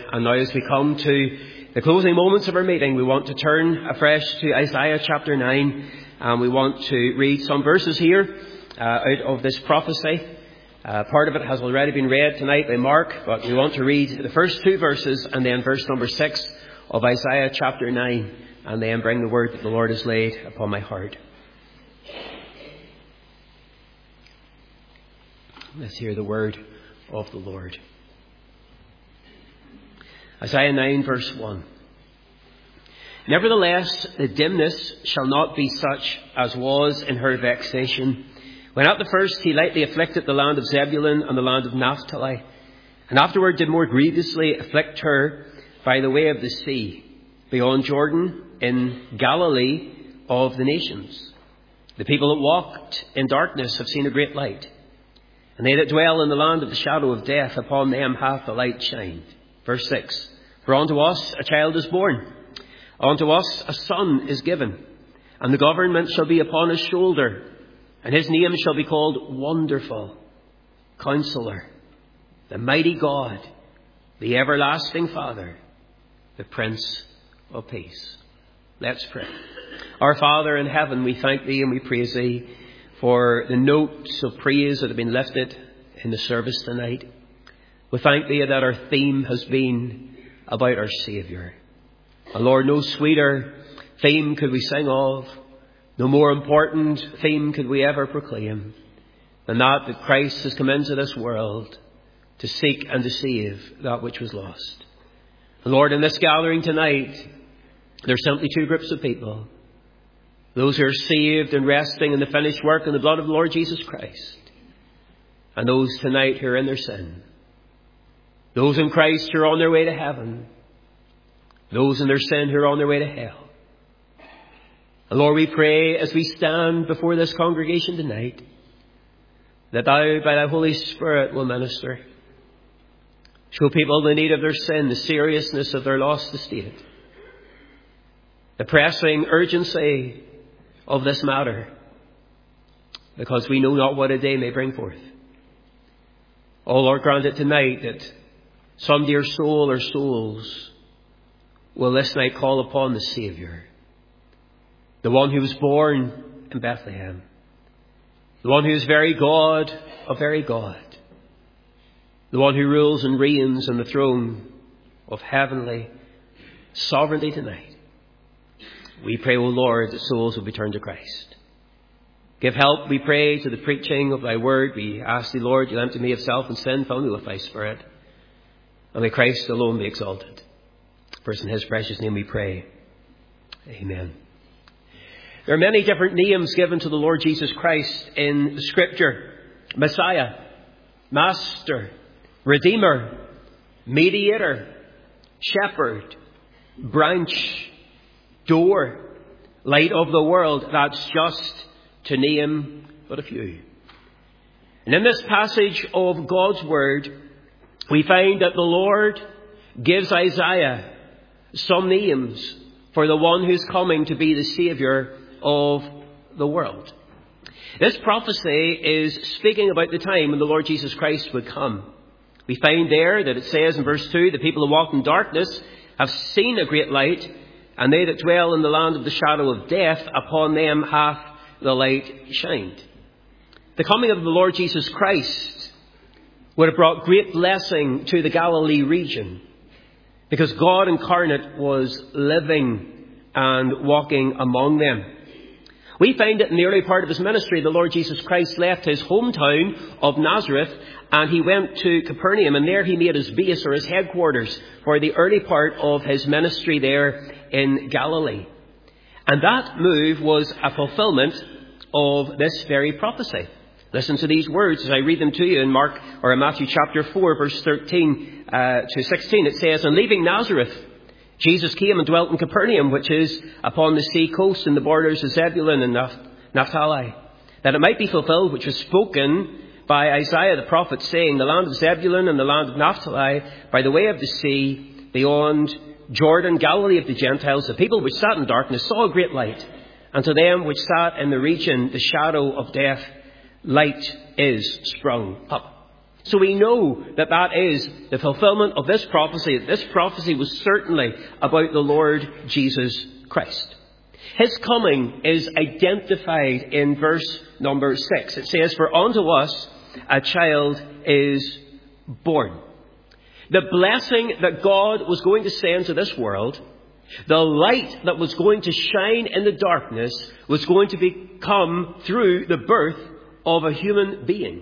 And now as we come to the closing moments of our meeting, we want to turn afresh to Isaiah chapter 9. And we want to read some verses here out of this prophecy. Part of it has already been read tonight by Mark, but we want to read the first two verses and then verse number 6 of Isaiah chapter 9, and then bring the word that the Lord has laid upon my heart. Let's hear the word of the Lord. Isaiah 9 verse 1. Nevertheless, the dimness shall not be such as was in her vexation, when at the first he lightly afflicted the land of Zebulun and the land of Naphtali, and afterward did more grievously afflict her by the way of the sea, beyond Jordan, in Galilee of the nations. The people that walked in darkness have seen a great light, and they that dwell in the land of the shadow of death, upon them hath the light shined. Verse 6. For unto us a child is born, unto us a son is given, and the government shall be upon his shoulder, and his name shall be called Wonderful, Counselor, the Mighty God, the Everlasting Father, the Prince of Peace. Let's pray. Our Father in heaven, we thank Thee and we praise Thee for the notes of praise that have been lifted in the service tonight. We thank Thee that our theme has been about our Saviour. And Lord, no sweeter theme could we sing of, no more important theme could we ever proclaim than that Christ has come into this world to seek and to save that which was lost. And Lord, in this gathering tonight, there's simply two groups of people. Those who are saved and resting in the finished work and the blood of the Lord Jesus Christ. And those tonight who are in their sin. Those in Christ who are on their way to heaven. Those in their sin who are on their way to hell. And Lord, we pray as we stand before this congregation tonight, that Thou, by Thy Holy Spirit, will minister. Show people the need of their sin, the seriousness of their lost estate, the pressing urgency of this matter, because we know not what a day may bring forth. Oh Lord, grant it tonight that some dear soul or souls will this night call upon the Saviour, the one who was born in Bethlehem, the one who is very God of very God, the one who rules and reigns on the throne of heavenly sovereignty tonight. We pray, O Lord, that souls will be turned to Christ. Give help, we pray, to the preaching of Thy word. We ask Thee, Lord, You'll empty me of self and sin, fill me with Thy Spirit, and may Christ alone be exalted. First, in His precious name we pray. Amen. There are many different names given to the Lord Jesus Christ in the Scripture. Messiah, Master, Redeemer, Mediator, Shepherd, Branch, Door, Light of the world. That's just to name but a few. And in this passage of God's Word, we find that the Lord gives Isaiah some names for the one who's coming to be the Saviour of the world. This prophecy is speaking about the time when the Lord Jesus Christ would come. We find there that it says in verse 2, the people who walk in darkness have seen a great light, and they that dwell in the land of the shadow of death, upon them hath the light shined. The coming of the Lord Jesus Christ would have brought great blessing to the Galilee region, because God incarnate was living and walking among them. We find that in the early part of His ministry, the Lord Jesus Christ left His hometown of Nazareth and He went to Capernaum, and there He made His base or His headquarters for the early part of His ministry there in Galilee. And that move was a fulfillment of this very prophecy. Listen to these words as I read them to you in Matthew chapter 4, verse 13 to 16. It says, And leaving Nazareth, Jesus came and dwelt in Capernaum, which is upon the sea coast in the borders of Zebulun and Naphtali, that it might be fulfilled which was spoken by Isaiah the prophet, saying, The land of Zebulun and the land of Naphtali, by the way of the sea, beyond Jordan, Galilee of the Gentiles, the people which sat in darkness saw a great light, and to them which sat in the region, the shadow of death, light is sprung up. So we know that that is the fulfillment of this prophecy. This prophecy was certainly about the Lord Jesus Christ. His coming is identified in verse number 6. It says, "For unto us a child is born." The blessing that God was going to send to this world, the light that was going to shine in the darkness, was going to come through the birth of a human being.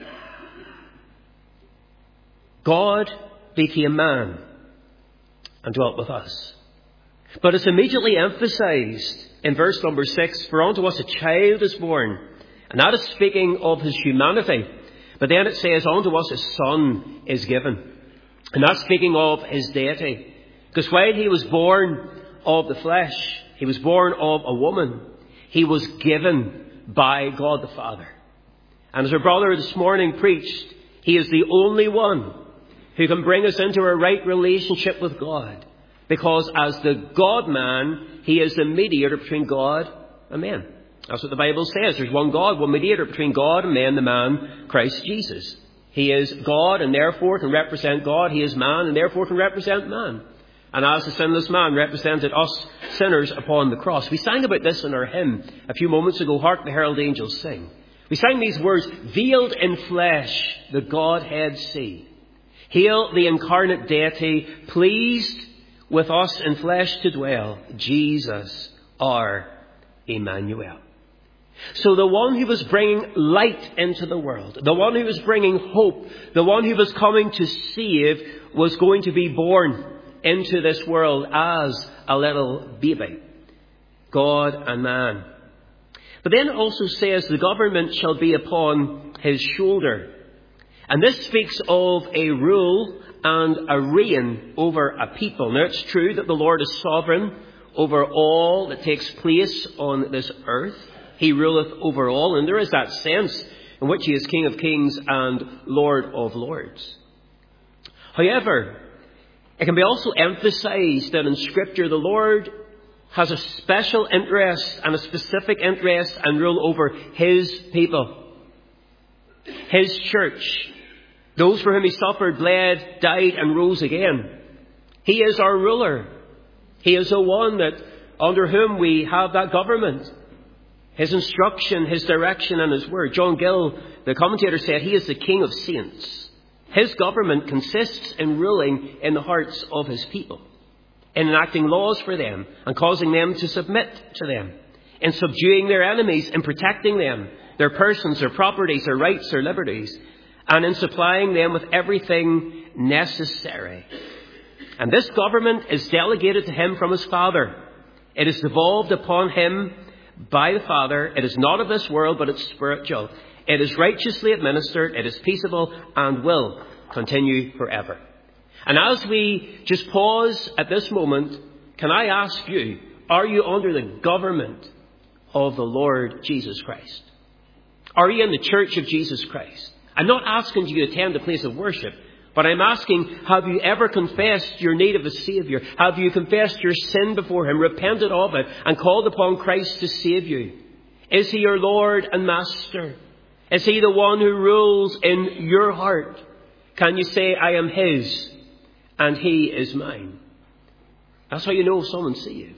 God became man and dwelt with us. But it's immediately emphasized in verse number 6, "For unto us a child is born." And that is speaking of his humanity. But then it says, "Unto us a son is given." And that's speaking of his deity. Because while he was born of the flesh, he was born of a woman, he was given by God the Father. And as our brother this morning preached, he is the only one who can bring us into a right relationship with God. Because as the God-man, he is the mediator between God and men. That's what the Bible says. There's one God, one mediator between God and men, the man, Christ Jesus. He is God and therefore can represent God. He is man and therefore can represent man. And as the sinless man represented us sinners upon the cross. We sang about this in our hymn a few moments ago, "Hark the Herald Angels Sing." We sang these words, "Veiled in flesh, the Godhead see. Hail the incarnate deity, pleased with us in flesh to dwell, Jesus our Emmanuel." So the one who was bringing light into the world, the one who was bringing hope, the one who was coming to save, was going to be born into this world as a little baby. God and man. But then it also says the government shall be upon his shoulder. And this speaks of a rule and a reign over a people. Now it's true that the Lord is sovereign over all that takes place on this earth. He ruleth over all, and there is that sense in which he is King of kings and Lord of lords. However, it can be also emphasized that in Scripture the Lord has a special interest and a specific interest and rule over his people, his church, those for whom he suffered, bled, died and rose again. He is our ruler. He is the one that under whom we have that government. His instruction, his direction and his word. John Gill, the commentator, said he is the King of saints. His government consists in ruling in the hearts of his people, in enacting laws for them and causing them to submit to them, in subduing their enemies, in protecting them, their persons, their properties, their rights, their liberties, and in supplying them with everything necessary. And this government is delegated to him from his Father. It is devolved upon him by the Father. It is not of this world, but it's spiritual. It is righteously administered, it is peaceable, and will continue forever. And as we just pause at this moment, can I ask you, are you under the government of the Lord Jesus Christ? Are you in the church of Jesus Christ? I'm not asking you to attend a place of worship, but I'm asking, have you ever confessed your need of a Saviour? Have you confessed your sin before him, repented of it, and called upon Christ to save you? Is he your Lord and Master? Is he the one who rules in your heart? Can you say, I am his and he is mine? That's how you know someone's saved.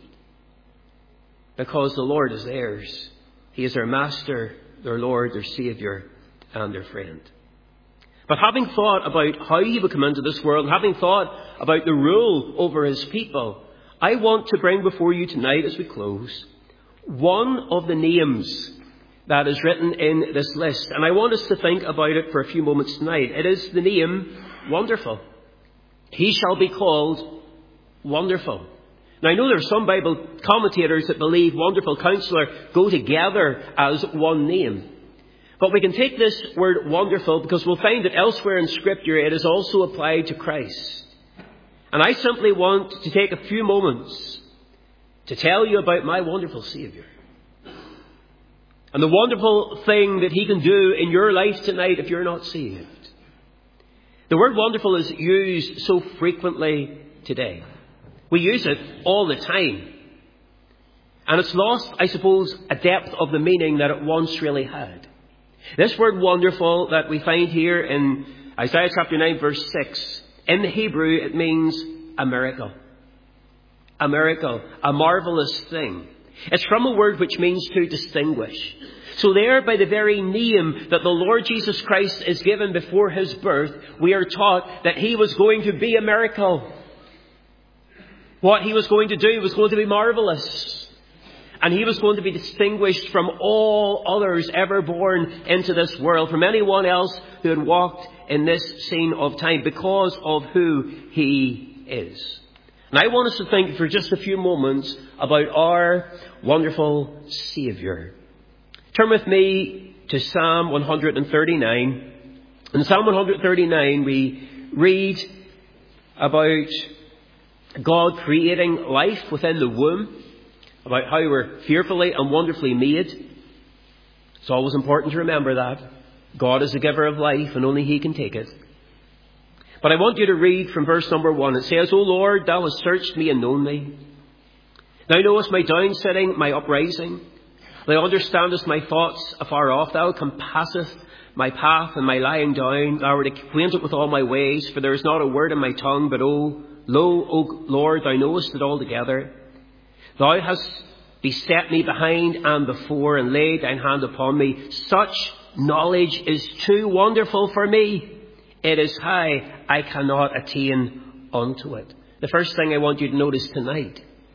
Because the Lord is theirs. He is their Master, their Lord, their Saviour, and their friend. But having thought about how he would come into this world, having thought about the rule over his people, I want to bring before you tonight, as we close, one of the names that is written in this list. And I want us to think about it for a few moments tonight. It is the name Wonderful. He shall be called Wonderful. Now, I know there are some Bible commentators that believe Wonderful Counselor go together as one name. But we can take this word wonderful because we'll find that elsewhere in Scripture it is also applied to Christ. And I simply want to take a few moments to tell you about my wonderful Saviour. And the wonderful thing that he can do in your life tonight if you're not saved. The word wonderful is used so frequently today. We use it all the time. And it's lost, I suppose, a depth of the meaning that it once really had. This word wonderful that we find here in Isaiah chapter 9 verse 6. In the Hebrew it means a miracle. A miracle. A marvelous thing. It's from a word which means to distinguish. So there, by the very name that the Lord Jesus Christ is given before his birth, we are taught that he was going to be a miracle. What he was going to do was going to be marvelous. And he was going to be distinguished from all others ever born into this world, from anyone else who had walked in this scene of time, because of who he is. And I want us to think for just a few moments about our wonderful Saviour. Turn with me to Psalm 139. In Psalm 139 we read about God creating life within the womb, about how we're fearfully and wonderfully made. It's always important to remember that. God is the giver of life and only he can take it. But I want you to read from verse number 1. It says, O Lord, thou hast searched me and known me. Thou knowest my down sitting, my uprising. Thou understandest my thoughts afar off. Thou compassest my path and my lying down. Thou art acquainted with all my ways, for there is not a word in my tongue. But O Lord, thou knowest it altogether. Thou hast beset me behind and before, and laid thine hand upon me. Such knowledge is too wonderful for me. It is high, I cannot attain unto it. The first thing I want you to notice tonight,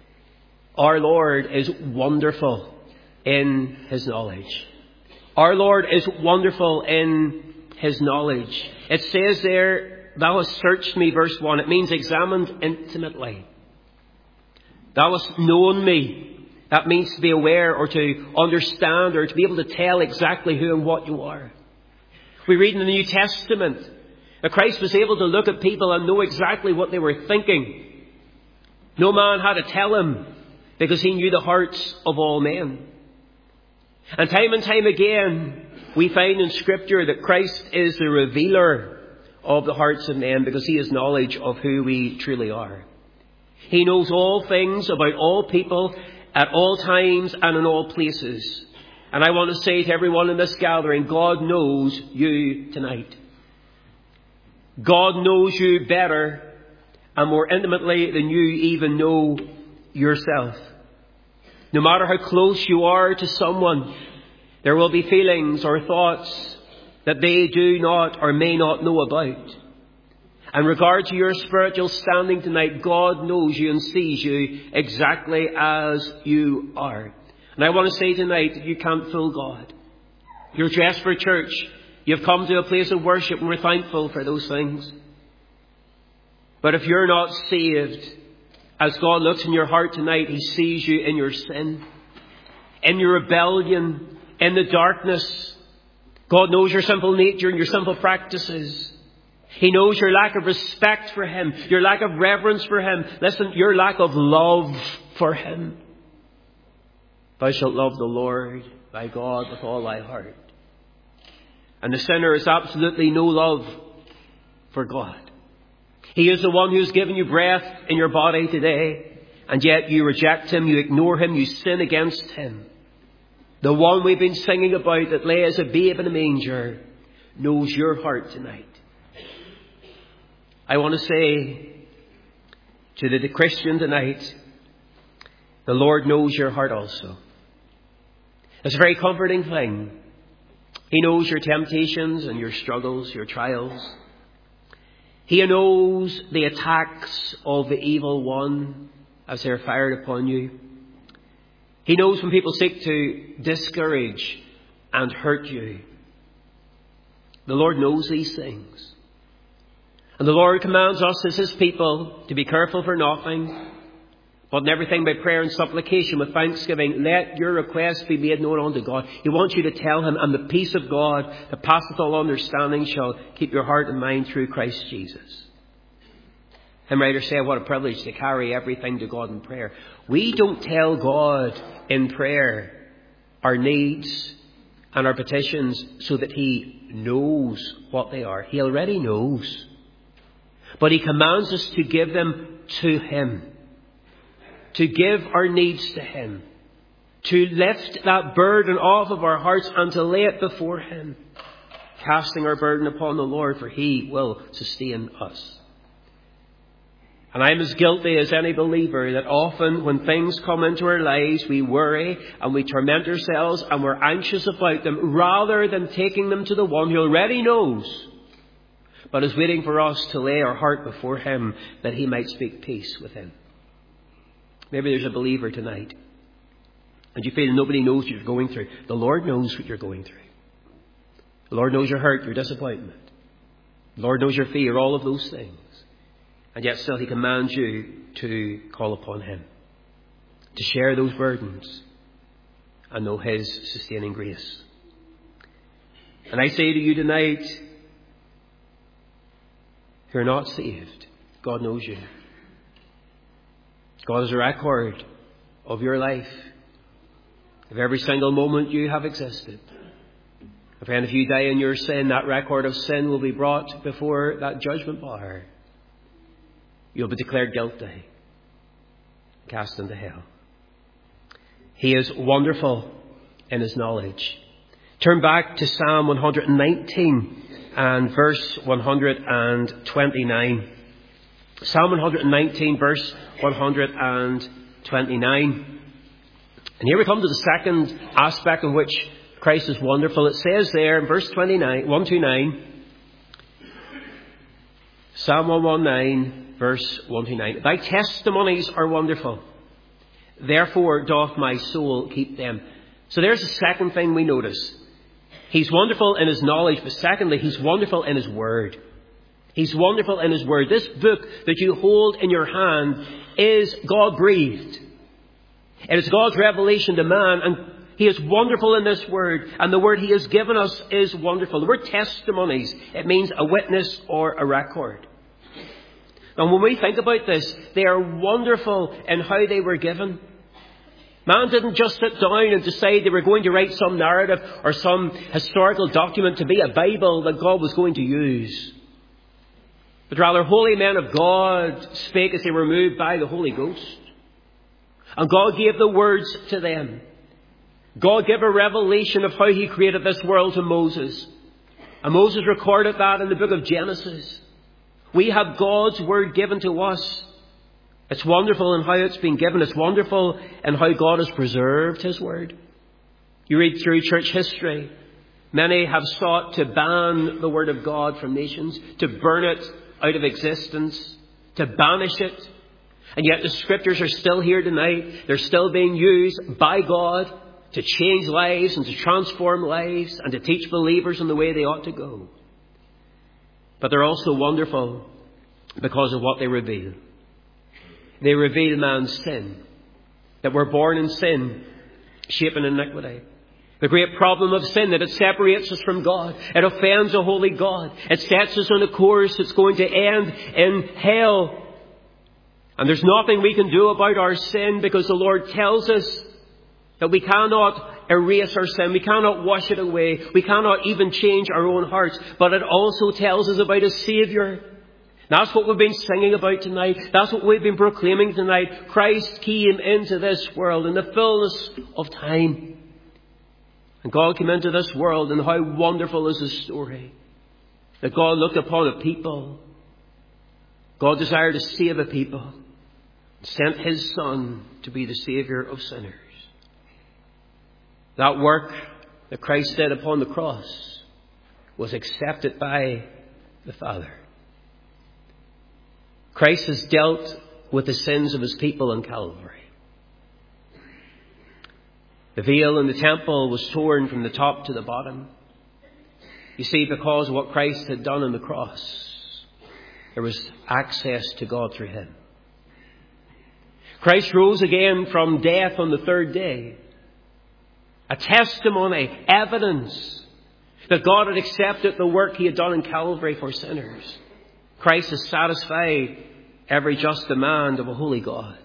our Lord is wonderful in his knowledge. Our Lord is wonderful in his knowledge. It says there, thou hast searched me, verse 1. It means examined intimately. Thou hast known me. That means to be aware or to understand or to be able to tell exactly who and what you are. We read in the New Testament that Christ was able to look at people and know exactly what they were thinking. No man had to tell him, because he knew the hearts of all men. And time again, we find in Scripture that Christ is the revealer of the hearts of men, because he has knowledge of who we truly are. He knows all things about all people at all times and in all places. And I want to say to everyone in this gathering, God knows you tonight. God knows you better and more intimately than you even know yourself. No matter how close you are to someone, there will be feelings or thoughts that they do not or may not know about. In regard to your spiritual standing tonight, God knows you and sees you exactly as you are. And I want to say tonight that you can't fool God. You're dressed for church. You've come to a place of worship, and we're thankful for those things. But if you're not saved, as God looks in your heart tonight, he sees you in your sin, in your rebellion, in the darkness. God knows your simple nature and your simple practices. He knows your lack of respect for him, your lack of reverence for him. Listen, your lack of love for him. Thou shalt love the Lord thy God with all thy heart. And the sinner has absolutely no love for God. He is the one who has given you breath in your body today, and yet you reject him, you ignore him, you sin against him. The one we've been singing about that lay as a babe in a manger knows your heart tonight. I want to say to the Christian tonight, the Lord knows your heart also. It's a very comforting thing. He knows your temptations and your struggles, your trials. He knows the attacks of the evil one as they're fired upon you. He knows when people seek to discourage and hurt you. The Lord knows these things. And the Lord commands us as his people to be careful for nothing, but in everything by prayer and supplication with thanksgiving, let your requests be made known unto God. He wants you to tell him, and the peace of God that passeth all understanding shall keep your heart and mind through Christ Jesus. Hymn writers say, what a privilege to carry everything to God in prayer. We don't tell God in prayer our needs and our petitions so that he knows what they are. He already knows. But he commands us to give them to him. To give our needs to him. To lift that burden off of our hearts and to lay it before him. casting our burden upon the Lord, for He will sustain us. And I'm as guilty as any believer that often when things come into our lives, we worry and we torment ourselves and we're anxious about them rather than taking them to the one who already knows, but is waiting for us to lay our heart before Him that He might speak peace within. Maybe there's a believer tonight and you feel nobody knows what you're going through. The Lord knows what you're going through. The Lord knows your hurt, your disappointment. The Lord knows your fear, all of those things. And yet still He commands you to call upon Him, to share those burdens and know His sustaining grace. And I say to you tonight, if you're not saved, God knows you. God has a record of your life, of every single moment you have existed. And friend, if you die in your sin, that record of sin will be brought before that judgment bar. You'll be declared guilty, cast into hell. He is wonderful in His knowledge. Turn back to Psalm 119 and verse 129. Psalm 119, verse 129. And here we come to the second aspect in which Christ is wonderful. It says there in verse 129, Psalm 119, verse 129. Thy testimonies are wonderful. Therefore doth my soul keep them. So there's the second thing we notice. He's wonderful in His knowledge, but secondly, He's wonderful in His word. He's wonderful in His word. This book that you hold in your hand is God-breathed. It is God's revelation to man, and He is wonderful in this word, and the word He has given us is wonderful. The word testimonies, it means a witness or a record. And when we think about this, they are wonderful in how they were given. Man didn't just sit down and decide they were going to write some narrative or some historical document to be a Bible that God was going to use. But rather, holy men of God spake as they were moved by the Holy Ghost. And God gave the words to them. God gave a revelation of how He created this world to Moses. And Moses recorded that in the book of Genesis. We have God's word given to us. It's wonderful in how it's been given. It's wonderful in how God has preserved His word. You read through church history. Many have sought to ban the word of God from nations, to burn it out of existence, to banish it. And yet the scriptures are still here tonight. They're still being used by God to change lives and to transform lives and to teach believers in the way they ought to go. But they're also wonderful because of what they reveal. They reveal man's sin, that we're born in sin, shaped in iniquity. The great problem of sin, that it separates us from God. It offends a holy God. It sets us on a course that's going to end in hell. And there's nothing we can do about our sin, because the Lord tells us that we cannot erase our sin. We cannot wash it away. We cannot even change our own hearts. But it also tells us about a Saviour. That's what we've been singing about tonight. That's what we've been proclaiming tonight. Christ came into this world in the fullness of time. And God came into this world, and how wonderful is His story. That God looked upon a people. God desired to save a people. Sent His Son to be the Saviour of sinners. That work that Christ did upon the cross was accepted by the Father. Christ has dealt with the sins of His people on Calvary. The veil in the temple was torn from the top to the bottom. You see, because of what Christ had done on the cross, there was access to God through Him. Christ rose again from death on the third day. A testimony, evidence that God had accepted the work He had done in Calvary for sinners. Christ has satisfied every just demand of a holy God.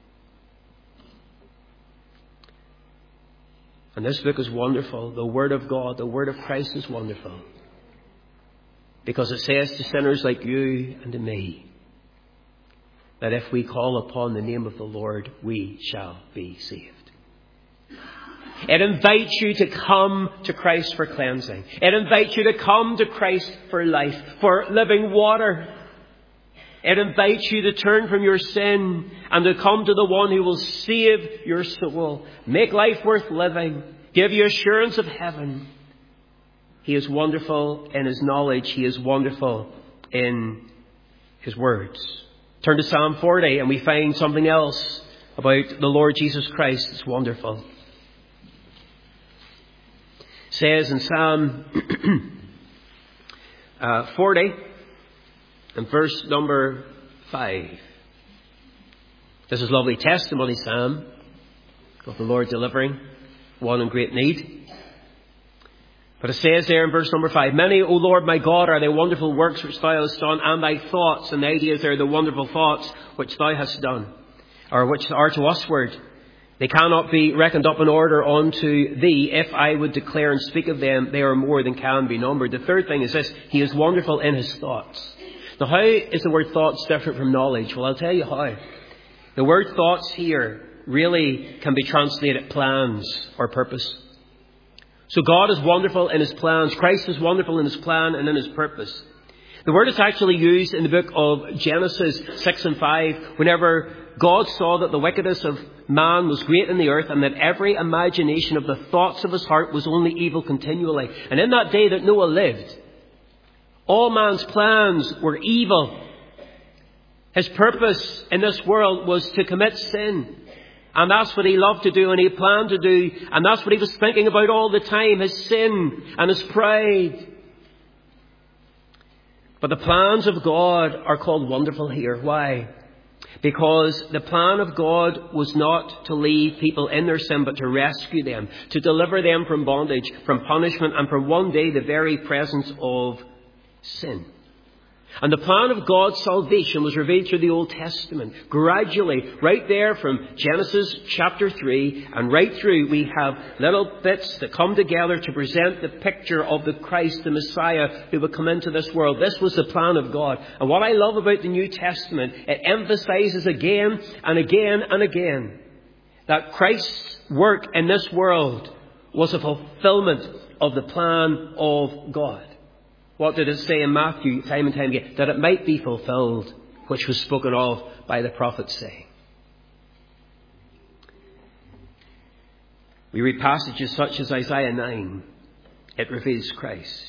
And this book is wonderful. The Word of God, the Word of Christ is wonderful. Because it says to sinners like you and to me, that if we call upon the name of the Lord, we shall be saved. It invites you to come to Christ for cleansing. It invites you to come to Christ for life, for living water. It invites you to turn from your sin and to come to the one who will save your soul, make life worth living, give you assurance of heaven. He is wonderful in his knowledge. He is wonderful in his words. Turn to Psalm 40 and we find something else about the Lord Jesus Christ. It's wonderful. It says in Psalm 40 and verse number 5. This is a lovely testimony psalm of the Lord delivering one in great need. But it says there in verse number 5, many, O Lord my God, are thy wonderful works which thou hast done, and thy thoughts. And the idea is there the wonderful thoughts which thou hast done, or which are to usward. They cannot be reckoned up in order unto thee. If I would declare and speak of them, they are more than can be numbered. The third thing is this: he is wonderful in his thoughts. Now, how is the word thoughts different from knowledge? Well, I'll tell you how. The word thoughts here really can be translated plans or purpose. So God is wonderful in his plans. Christ is wonderful in his plan and in his purpose. The word is actually used in the book of Genesis 6 and 5, whenever God saw that the wickedness of man was great in the earth, and that every imagination of the thoughts of his heart was only evil continually. And in that day that Noah lived, all man's plans were evil. His purpose in this world was to commit sin. And that's what he loved to do and he planned to do. And that's what he was thinking about all the time, his sin and his pride. But the plans of God are called wonderful here. Why? Because the plan of God was not to leave people in their sin, but to rescue them, to deliver them from bondage, from punishment, and from one day the very presence of sin. And the plan of God's salvation was revealed through the Old Testament. Gradually, right there from Genesis chapter 3 and right through, we have little bits that come together to present the picture of the Christ, the Messiah, who would come into this world. This was the plan of God. And what I love about the New Testament, it emphasizes again and again and again that Christ's work in this world was a fulfillment of the plan of God. What did it say in Matthew time and time again? That it might be fulfilled, which was spoken of by the prophets saying. We read passages such as Isaiah 9. It reveals Christ.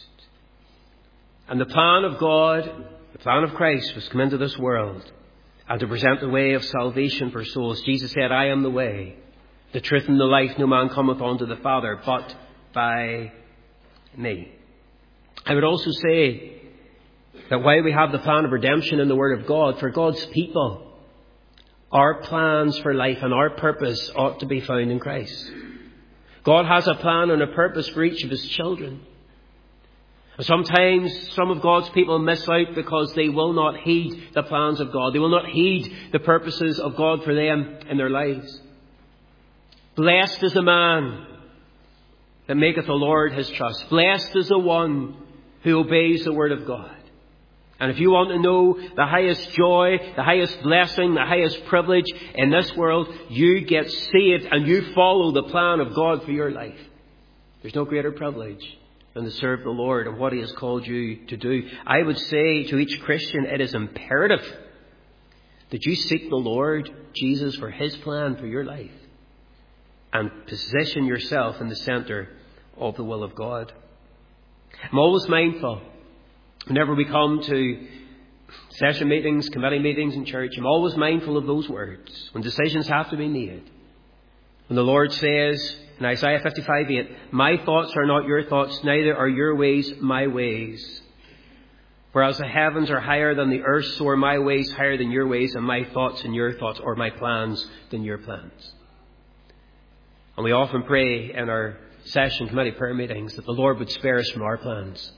And the plan of God, the plan of Christ, was to come into this world and to present the way of salvation for souls. Jesus said, I am the way, the truth and the life. No man cometh unto the Father but by me. I would also say that while we have the plan of redemption in the Word of God, for God's people, our plans for life and our purpose ought to be found in Christ. God has a plan and a purpose for each of his children. And sometimes some of God's people miss out because they will not heed the plans of God. They will not heed the purposes of God for them in their lives. Blessed is the man that maketh the Lord his trust. Blessed is the one who obeys the word of God. And if you want to know the highest joy, the highest blessing, the highest privilege in this world, you get saved and you follow the plan of God for your life. There's no greater privilege than to serve the Lord and what he has called you to do. I would say to each Christian, it is imperative that you seek the Lord Jesus for his plan for your life and position yourself in the center of the will of God. I'm always mindful, whenever we come to session meetings, committee meetings in church, I'm always mindful of those words when decisions have to be made. When the Lord says in Isaiah 55:8, my thoughts are not your thoughts, neither are your ways my ways. Whereas the heavens are higher than the earth, so are my ways higher than your ways, and my thoughts than your thoughts, or my plans than your plans. And we often pray in our session committee prayer meetings that the Lord would spare us from our plans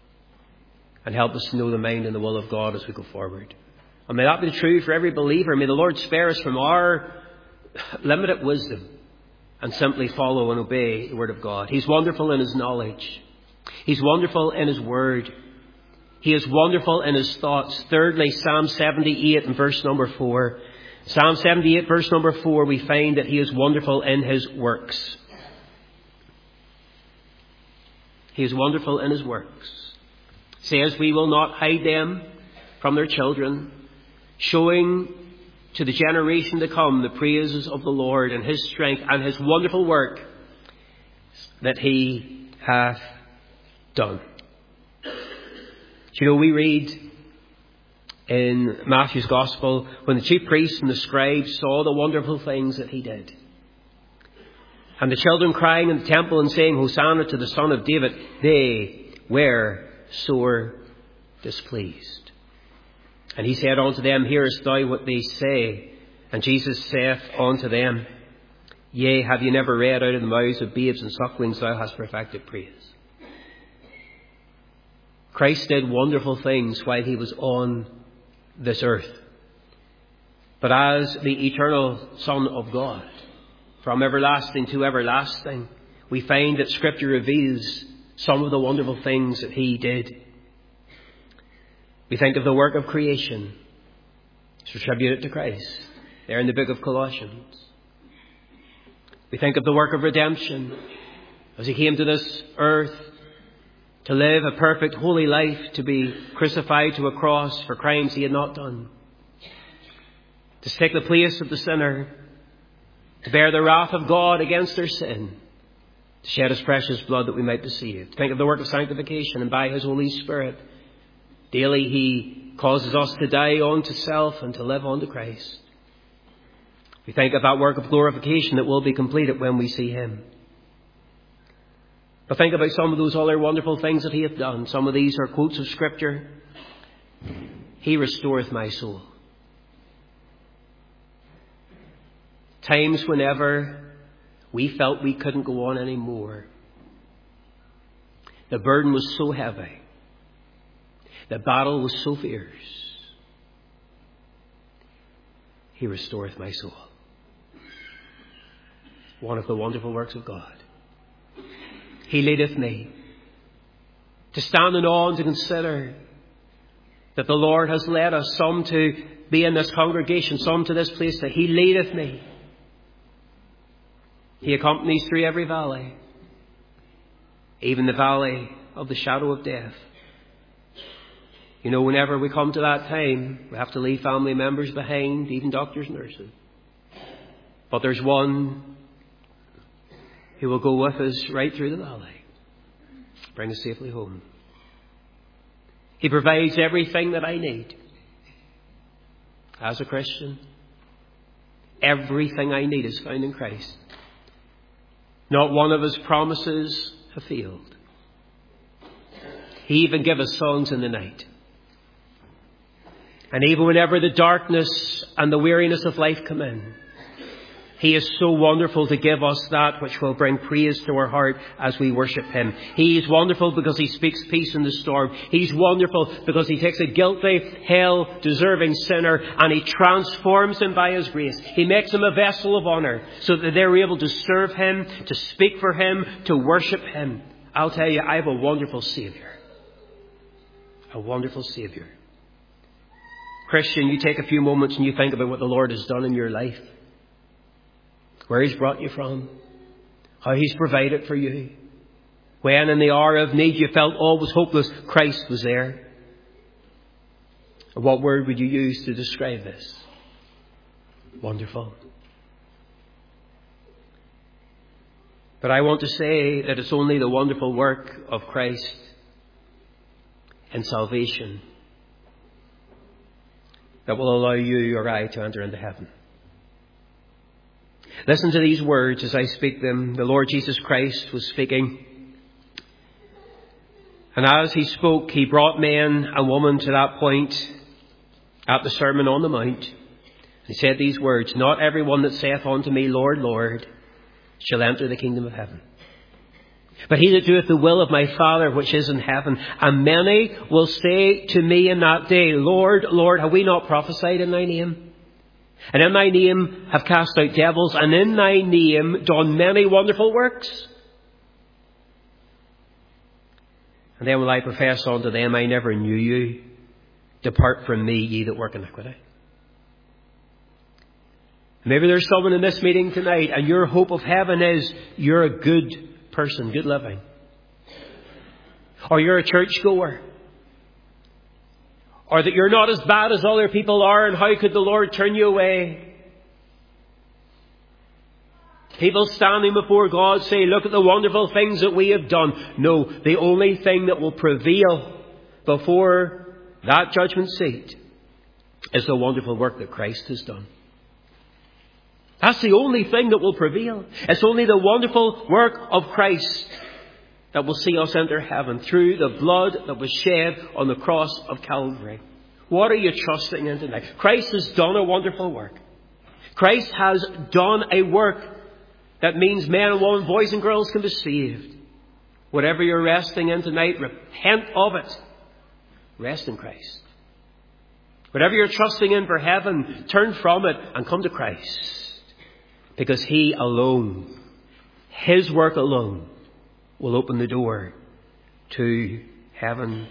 and help us to know the mind and the will of God as we go forward. And may that be true for every believer. May the Lord spare us from our limited wisdom and simply follow and obey the word of God. He's wonderful in his knowledge. He's wonderful in his word. He is wonderful in his thoughts. Thirdly, Psalm 78 and verse number 4. Psalm 78 verse number 4, we find that he is wonderful in his works. He is wonderful in his works. It says we will not hide them from their children, showing to the generation to come the praises of the Lord and his strength and his wonderful work that he hath done. You know, we read in Matthew's Gospel when the chief priests and the scribes saw the wonderful things that he did. And the children crying in the temple and saying, Hosanna to the Son of David, they were sore displeased. And he said unto them, Hearest thou what they say? And Jesus saith unto them, Yea, have ye never read, out of the mouths of babes and sucklings thou hast perfected praise? Christ did wonderful things while he was on this earth. But as the eternal Son of God, from everlasting to everlasting, we find that Scripture reveals some of the wonderful things that he did. We think of the work of creation. It's attributed to Christ. There in the book of Colossians. We think of the work of redemption as he came to this earth to live a perfect, holy life, to be crucified to a cross for crimes he had not done, to take the place of the sinner, to bear the wrath of God against their sin, to shed his precious blood that we might be saved. Think of the work of sanctification, and by his Holy Spirit, daily he causes us to die unto self and to live unto Christ. We think of that work of glorification that will be completed when we see him. But think about some of those other wonderful things that he hath done. Some of these are quotes of Scripture. He restoreth my soul. Times whenever we felt we couldn't go on anymore. The burden was so heavy. The battle was so fierce. He restoreth my soul. One of the wonderful works of God. He leadeth me to stand in awe and to consider that the Lord has led us, some to be in this congregation, some to this place, that he leadeth me. He accompanies through every valley, even the valley of the shadow of death. You know, whenever we come to that time, we have to leave family members behind, even doctors, nurses. But there's one who will go with us right through the valley, bring us safely home. He provides everything that I need as a Christian. Everything I need is found in Christ. Not one of his promises have failed. He even gave us songs in the night. And even whenever the darkness and the weariness of life come in, he is so wonderful to give us that which will bring praise to our heart as we worship him. He is wonderful because he speaks peace in the storm. He's wonderful because he takes a guilty, hell-deserving sinner and he transforms him by his grace. He makes him a vessel of honor so that they're able to serve him, to speak for him, to worship him. I'll tell you, I have a wonderful Saviour. A wonderful Saviour. Christian, you take a few moments and you think about what the Lord has done in your life. Where he's brought you from. How he's provided for you. When in the hour of need you felt all was hopeless, Christ was there. What word would you use to describe this? Wonderful. But I want to say that it's only the wonderful work of Christ in salvation that will allow you or I to enter into heaven. Listen to these words as I speak them. The Lord Jesus Christ was speaking. And as he spoke, he brought men and women to that point at the Sermon on the Mount. He said these words, Not everyone that saith unto me, Lord, Lord, shall enter the kingdom of heaven, but he that doeth the will of my Father which is in heaven. And many will say to me in that day, Lord, Lord, have we not prophesied in thy name? And in thy name have cast out devils, and in thy name done many wonderful works. And then will I profess unto them, I never knew you. Depart from me, ye that work iniquity. Maybe there's someone in this meeting tonight, and your hope of heaven is you're a good person, good living. or you're a churchgoer, or that you're not as bad as other people are, and how could the Lord turn you away? People standing before God say, look at the wonderful things that we have done. No, the only thing that will prevail before that judgment seat is the wonderful work that Christ has done. That's the only thing that will prevail. It's only the wonderful work of Christ that will see us enter heaven through the blood that was shed on the cross of Calvary. What are you trusting in tonight? Christ has done a wonderful work. Christ has done a work that means men and women, boys and girls can be saved. Whatever you're resting in tonight, repent of it. Rest in Christ. Whatever you're trusting in for heaven, turn from it and come to Christ. Because He alone, His work alone, will open the door to heaven.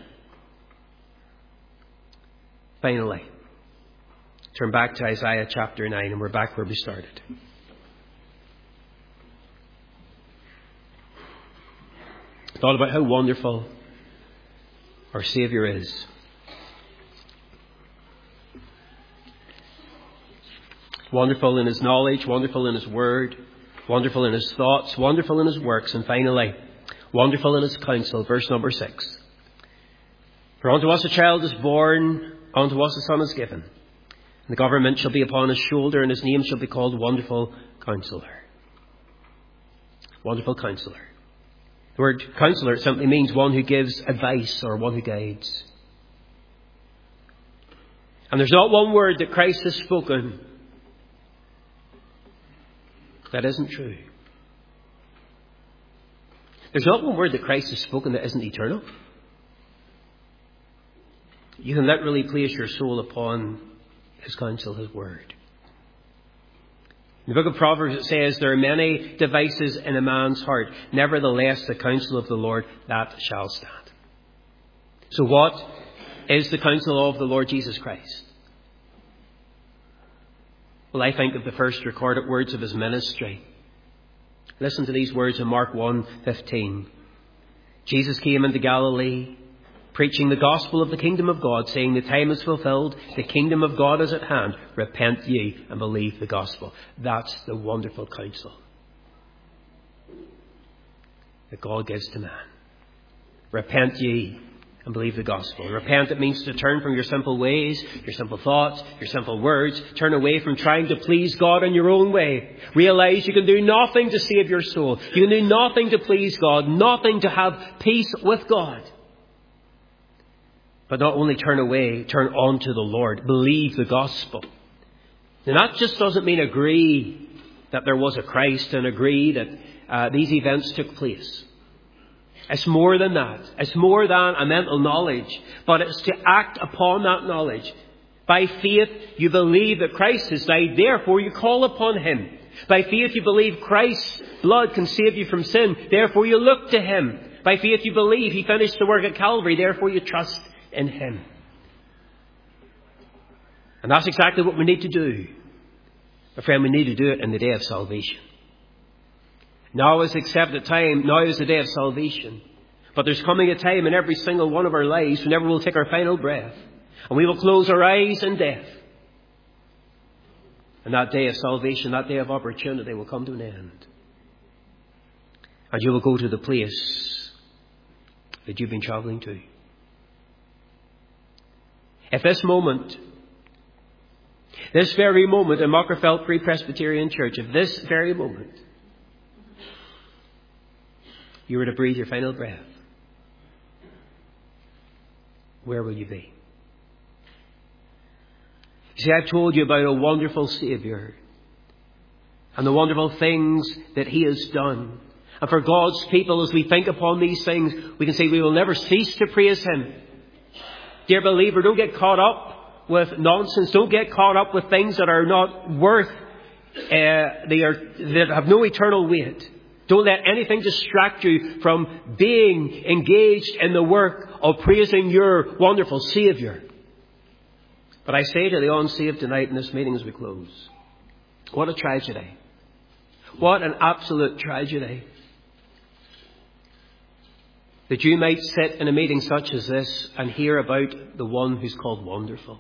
Finally, turn back to Isaiah chapter 9, and we're back where we started. Thought about how wonderful our Saviour is. Wonderful in His knowledge, wonderful in His word, wonderful in His thoughts, wonderful in His works, and finally, wonderful in His counsel. Verse number 6. For unto us a child is born, unto us a son is given. And the government shall be upon His shoulder, and His name shall be called Wonderful Counselor. Wonderful Counselor. The word counselor simply means one who gives advice or one who guides. And there's not one word that Christ has spoken that isn't true. There's not one word that Christ has spoken that isn't eternal. You can literally place your soul upon His counsel, His word. In the book of Proverbs it says, there are many devices in a man's heart. Nevertheless, the counsel of the Lord, that shall stand. So what is the counsel of the Lord Jesus Christ? Well, I think of the first recorded words of His ministry. Listen to these words in Mark 1:15. Jesus came into Galilee, preaching the gospel of the kingdom of God, saying, the time is fulfilled, the kingdom of God is at hand. Repent ye and believe the gospel. That's the wonderful counsel that God gives to man. Repent ye and believe the gospel. Repent, it means to turn from your simple ways, your simple thoughts, your simple words. Turn away from trying to please God in your own way. Realize you can do nothing to save your soul. You can do nothing to please God, nothing to have peace with God. But not only turn away, turn on to the Lord. Believe the gospel. And that just doesn't mean agree that there was a Christ and agree that these events took place. It's more than that. It's more than a mental knowledge. But it's to act upon that knowledge. By faith, you believe that Christ has died. Therefore, you call upon Him. By faith, you believe Christ's blood can save you from sin. Therefore, you look to Him. By faith, you believe He finished the work at Calvary. Therefore, you trust in Him. And that's exactly what we need to do. My friend, we need to do it in the day of salvation. Now is the accepted time. Now is the day of salvation. But there's coming a time in every single one of our lives whenever we'll take our final breath and we will close our eyes in death. And that day of salvation, that day of opportunity will come to an end. And you will go to the place that you've been travelling to. If this moment, this very moment in Mockerfeld Free Presbyterian Church, if this very moment you were to breathe your final breath, where will you be? You see, I've told you about a wonderful Saviour and the wonderful things that He has done. And for God's people, as we think upon these things, we can say we will never cease to praise Him. Dear believer, don't get caught up with nonsense. Don't get caught up with things that are not worth, that have no eternal weight. Don't let anything distract you from being engaged in the work of praising your wonderful Saviour. But I say to the unsaved tonight in this meeting as we close, what a tragedy. What an absolute tragedy. that you might sit in a meeting such as this and hear about the one who's called Wonderful.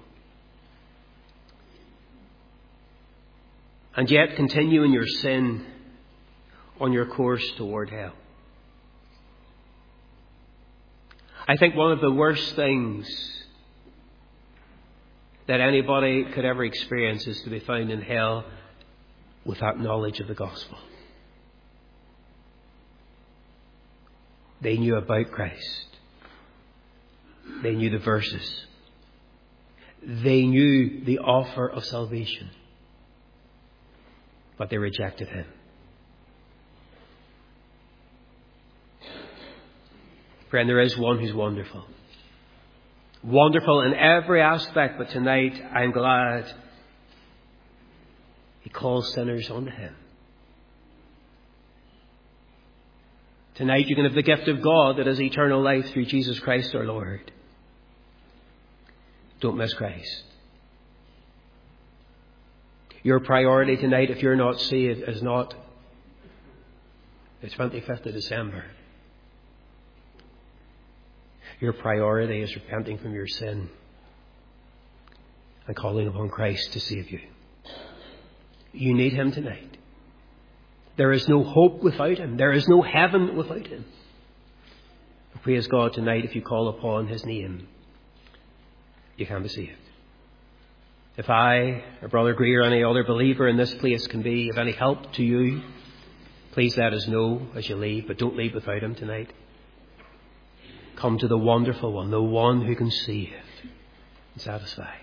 And yet continue in your sin on your course toward hell. I think one of the worst things that anybody could ever experience is to be found in hell without knowledge of the gospel. They knew about Christ. They knew the verses. They knew the offer of salvation. But they rejected him. Friend, there is one who's wonderful. Wonderful in every aspect, but tonight I'm glad he calls sinners unto him. Tonight you can have the gift of God that is eternal life through Jesus Christ our Lord. Don't miss Christ. Your priority tonight, if you're not saved, is not the 25th of December. Your priority is repenting from your sin and calling upon Christ to save you. You need him tonight. There is no hope without him. There is no heaven without him. Praise God tonight, if you call upon his name, you can be saved. If I, or Brother Greer, or any other believer in this place can be of any help to you, please let us know as you leave, but don't leave without him tonight. Come to the wonderful one, the one who can save and satisfy.